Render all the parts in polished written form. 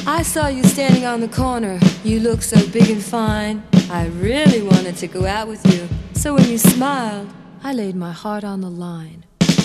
I saw you standing on the corner. You looked so big and fine. I really wanted to go out with you. So when you smiled, I laid my heart on the line.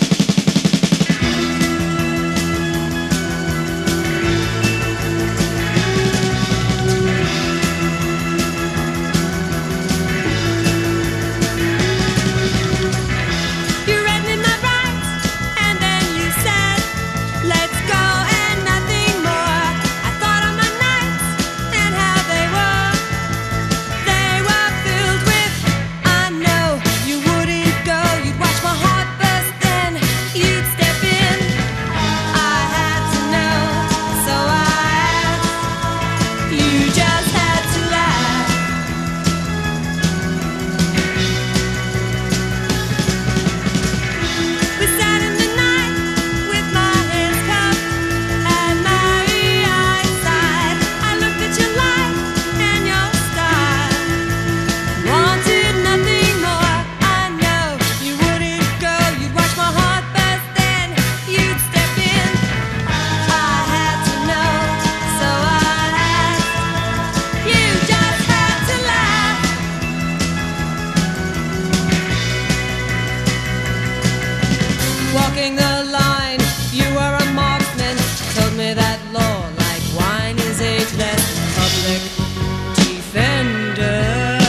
Walking the line, you are a marksman. Told me that law, like wine, is ageless. Public defender.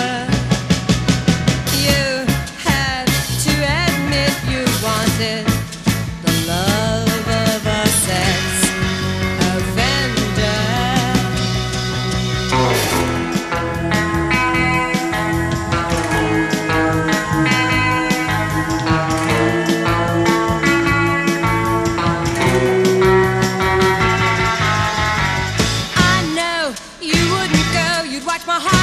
You had to admit you wanted the love of a sex offender. Watch my heart.